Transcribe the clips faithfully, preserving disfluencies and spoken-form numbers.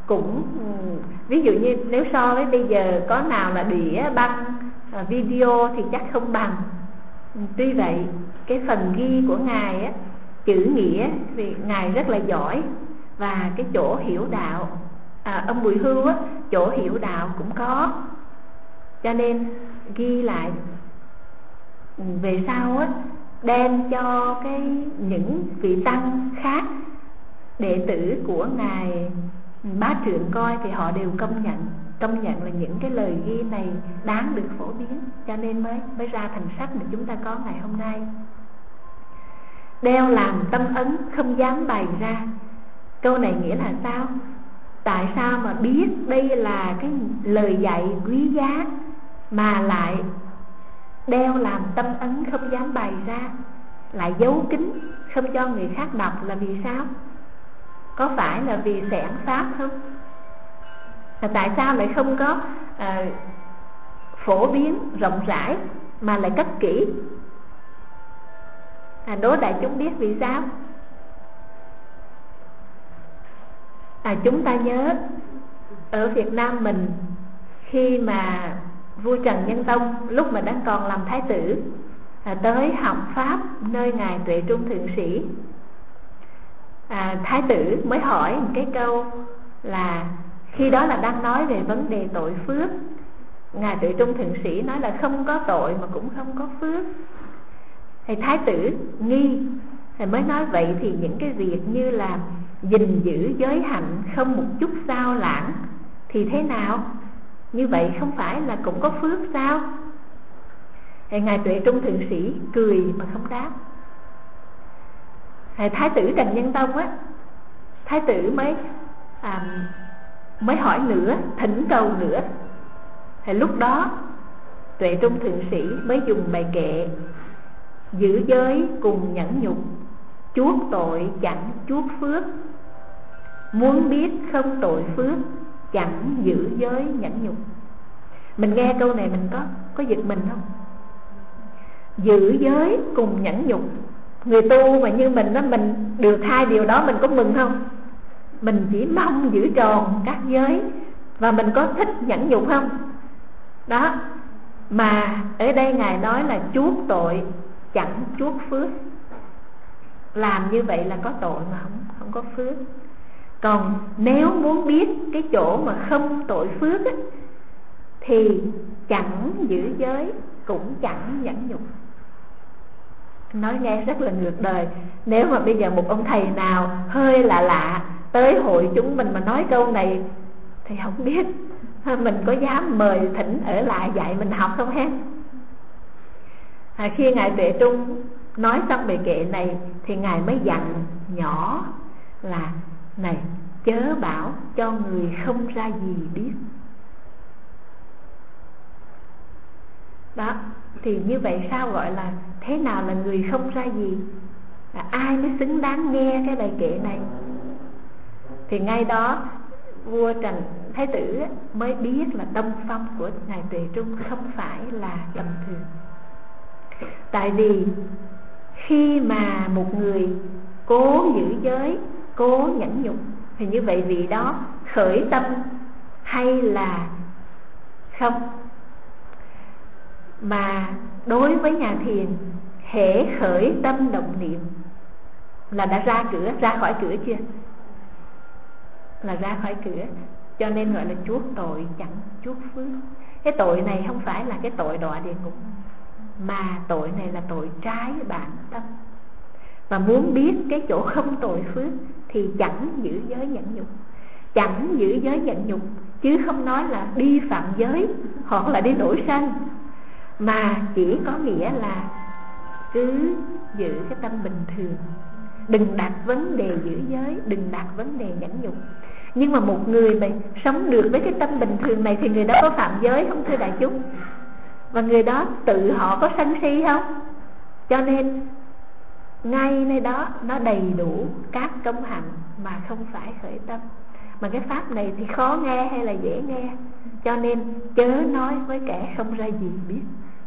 cũng ví dụ như nếu so với bây giờ có nào là đĩa băng video thì chắc không bằng. Tuy vậy cái phần ghi của ngài á, chữ nghĩa vì ngài rất là giỏi, và cái chỗ hiểu đạo à, ông Bùi Hưu á, chỗ hiểu đạo cũng có, cho nên ghi lại. Về sau á, đem cho cái những vị tăng khác, đệ tử của ngài Bá Trượng coi thì họ đều công nhận công nhận là những cái lời ghi này đáng được phổ biến, cho nên mới mới ra thành sách mà chúng ta có ngày hôm nay. Đeo làm tâm ấn không dám bày ra. Câu này nghĩa là sao? Tại sao mà biết đây là cái lời dạy quý giá mà lại đeo làm tâm ấn không dám bày ra, lại giấu kín không cho người khác đọc, là vì sao? Có phải là vì xẻn pháp không? Là tại sao lại không có à, phổ biến rộng rãi mà lại cất kỹ? À, đố đại chúng biết vì sao? À, chúng ta nhớ ở Việt Nam mình, khi mà vua Trần Nhân Tông lúc mà đang còn làm thái tử à, tới học pháp nơi ngài Tuệ Trung Thượng Sĩ, à, thái tử mới hỏi một cái câu là, khi đó là đang nói về vấn đề tội phước. Ngài Tuệ Trung Thượng Sĩ nói là không có tội mà cũng không có phước. Thì thái tử nghi, thì mới nói vậy thì những cái việc như là gìn giữ giới hạnh không một chút sao lãng thì thế nào? Như vậy không phải là cũng có phước sao? Thì ngài Tuệ Trung Thượng Sĩ cười mà không đáp. Thì thái tử Trần Nhân Tông á, thái tử mới à, mới hỏi nữa, thỉnh cầu nữa. Thì lúc đó Tuệ Trung Thượng Sĩ mới dùng bài kệ: giữ giới cùng nhẫn nhục, chuốc tội chẳng chuốc phước. Muốn biết không tội phước, chẳng giữ giới nhẫn nhục. Mình nghe câu này mình có có giật mình không? Giữ giới cùng nhẫn nhục. Người tu mà như mình đó, mình được hai điều đó mình có mừng không? Mình chỉ mong giữ tròn các giới, và mình có thích nhẫn nhục không? Đó. Mà ở đây ngài nói là chuốc tội chẳng chuốc phước. Làm như vậy là có tội mà không không có phước. Còn nếu muốn biết cái chỗ mà không tội phước ấy, thì chẳng giữ giới cũng chẳng nhẫn nhục. Nói nghe rất là ngược đời. Nếu mà bây giờ một ông thầy nào hơi lạ lạ tới hội chúng mình mà nói câu này thì không biết mình có dám mời thỉnh ở lại dạy mình học không ha? À, khi ngài Tuệ Trung nói xong bài kệ này thì ngài mới dặn nhỏ là: này, chớ bảo cho người không ra gì biết. Đó. Thì như vậy sao gọi là thế nào là người không ra gì? À, ai mới xứng đáng nghe cái bài kệ này? Thì ngay đó vua Trần Thái Tử mới biết là tâm phong của ngài Tuệ Trung không phải là tầm thường. Tại vì khi mà một người cố giữ giới, cố nhẫn nhục, thì như vậy vị đó khởi tâm hay là không? Mà đối với nhà thiền, hễ khởi tâm động niệm là đã ra cửa, ra khỏi cửa chưa? Là ra khỏi cửa. Cho nên gọi là chuốc tội chẳng chuốc phước. Cái tội này không phải là cái tội đọa địa ngục, mà tội này là tội trái bản tâm. Và muốn biết cái chỗ không tội phước thì chẳng giữ giới nhẫn nhục. Chẳng giữ giới nhẫn nhục chứ không nói là đi phạm giới hoặc là đi nổi sân, mà chỉ có nghĩa là cứ giữ cái tâm bình thường. Đừng đặt vấn đề giữ giới, đừng đặt vấn đề nhẫn nhục. Nhưng mà một người mà sống được với cái tâm bình thường này thì người đó có phạm giới không thưa đại chúng? Và người đó tự họ có sân si không? Cho nên ngay nơi đó nó đầy đủ các công hạnh mà không phải khởi tâm. Mà cái pháp này thì khó nghe hay là dễ nghe? Cho nên chớ nói với kẻ không ra gì biết.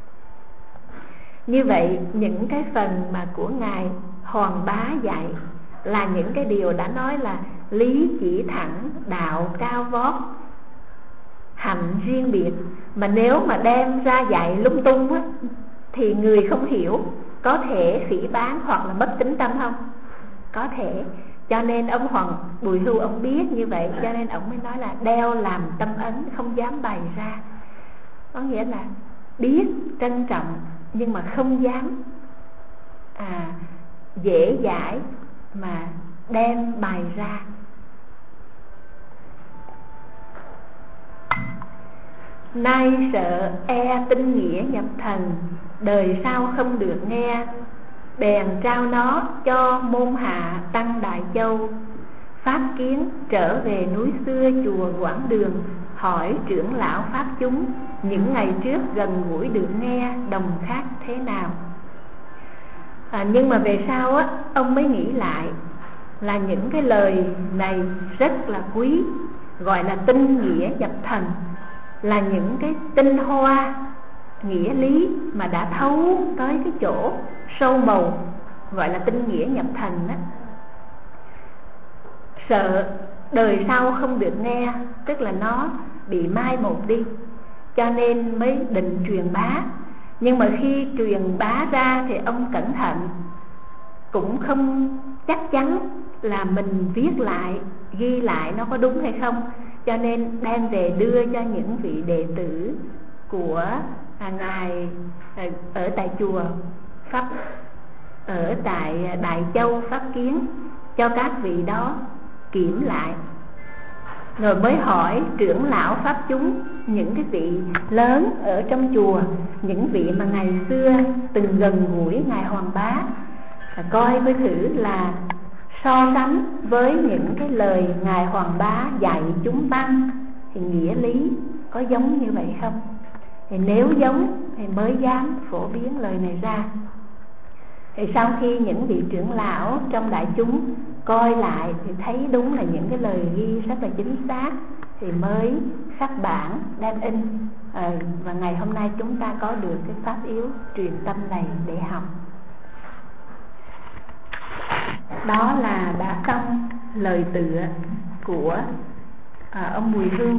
Như vậy những cái phần mà của ngài Hoàng Bá dạy là những cái điều đã nói là lý chỉ thẳng, đạo cao vót, hạnh riêng biệt. Mà nếu mà đem ra dạy lung tung á, thì người không hiểu có thể phỉ báng hoặc là mất tín tâm không? Có thể. Cho nên ông Hoàng Bùi Hưu ông biết như vậy, cho nên ông mới nói là đeo làm tâm ấn, không dám bày ra. Có nghĩa là biết trân trọng nhưng mà không dám à, dễ dãi mà đem bày ra. Nay sợ e tinh nghĩa nhập thần, đời sau không được nghe, bèn trao nó cho môn hạ tăng Đại Châu. Pháp kiến trở về núi xưa chùa Quảng Đường, hỏi trưởng lão pháp chúng những ngày trước gần gũi được nghe đồng khác thế nào. à, Nhưng mà về sau á, ông mới nghĩ lại là những cái lời này rất là quý, gọi là tinh nghĩa nhập thần, là những cái tinh hoa nghĩa lý mà đã thấu tới cái chỗ sâu màu, gọi là tinh nghĩa nhập thần đó. Sợ đời sau không được nghe, tức là nó bị mai một đi, cho nên mới định truyền bá. Nhưng mà khi truyền bá ra thì ông cẩn thận, cũng không chắc chắn là mình viết lại, ghi lại nó có đúng hay không, cho nên đem về đưa cho những vị đệ tử của à, ngài ở tại chùa Pháp, ở tại Đại Châu Pháp Kiến, cho các vị đó kiểm lại. Rồi mới hỏi trưởng lão pháp chúng, những cái vị lớn ở trong chùa, những vị mà ngày xưa từng gần gũi ngài Hoàng Bá, coi với thử là so sánh với những cái lời ngài Hoàng Bá dạy chúng tăng thì nghĩa lý có giống như vậy không. Thì nếu giống thì mới dám phổ biến lời này ra. Thì sau khi những vị trưởng lão trong đại chúng coi lại thì thấy đúng là những cái lời ghi rất là chính xác, thì mới khắc bản đem in. à, Và ngày hôm nay chúng ta có được cái pháp yếu truyền tâm này để học. Đó là đã xong lời tựa của à, ông Bùi Hưu.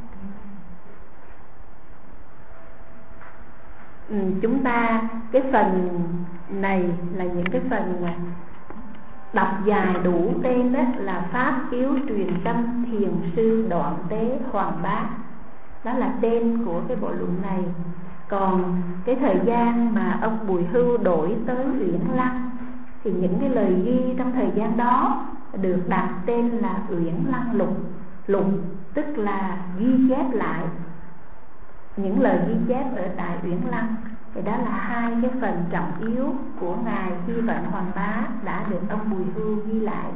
ừ, Chúng ta cái phần này là những cái phần mà đọc dài đủ tên, đó là pháp yếu truyền tâm thiền sư Đoạn Tế Hoàng Bá. Đó là tên của cái bộ luận này. Còn cái thời gian mà ông Bùi Hưu đổi tới Uyển Lăng thì những cái lời ghi trong thời gian đó được đặt tên là Uyển Lăng Lục. Lục tức là ghi chép lại những lời ghi chép ở tại Uyển Lăng. Thì đó là hai cái phần trọng yếu của ngài Chi Vận Hoàng Bá đã được ông Bùi Hưu ghi lại.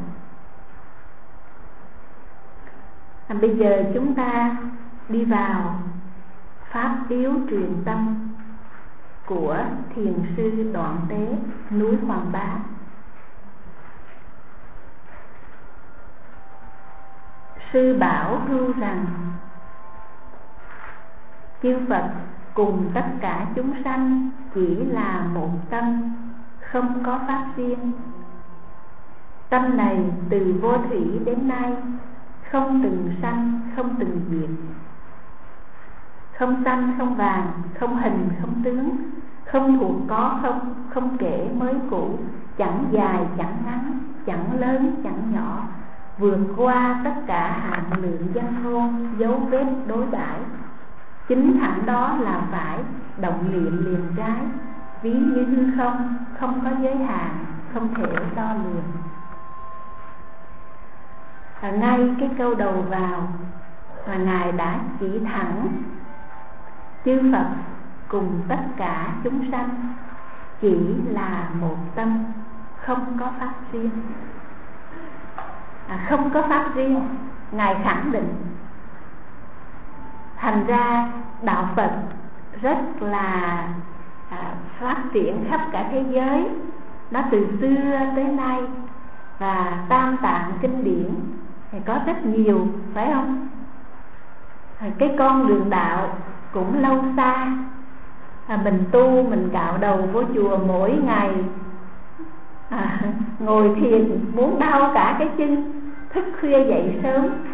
à, Bây giờ chúng ta đi vào pháp yếu truyền tâm của thiền sư Đoạn Tế núi Hoàng Bá. Sư bảo hưu rằng chư Phật cùng tất cả chúng sanh chỉ là một tâm, không có pháp riêng. Tâm này từ vô thủy đến nay không từng sanh, không từng diệt, không xanh không vàng, không hình không tướng, không thuộc có không, không kể mới cũ, chẳng dài chẳng ngắn, chẳng lớn chẳng nhỏ, vượt qua tất cả hạn lượng danh ngôn, dấu vết đối đãi. Chính thẳng đó là phải động niệm liền trái, ví như hư không, không có giới hạn, không thể đo lường. à, Ngay cái câu đầu vào mà ngài đã chỉ thẳng chư Phật cùng tất cả chúng sanh chỉ là một tâm, không có pháp riêng. à, Không có pháp riêng, ngài khẳng định. Thành ra đạo Phật rất là à, phát triển khắp cả thế giới, nó từ xưa tới nay. Và Tam Tạng kinh điển thì có rất nhiều, phải không? à, Cái con đường đạo cũng lâu xa. à, Mình tu, mình cạo đầu vô chùa mỗi ngày, à, ngồi thiền muốn đau cả cái chân, thức khuya dậy sớm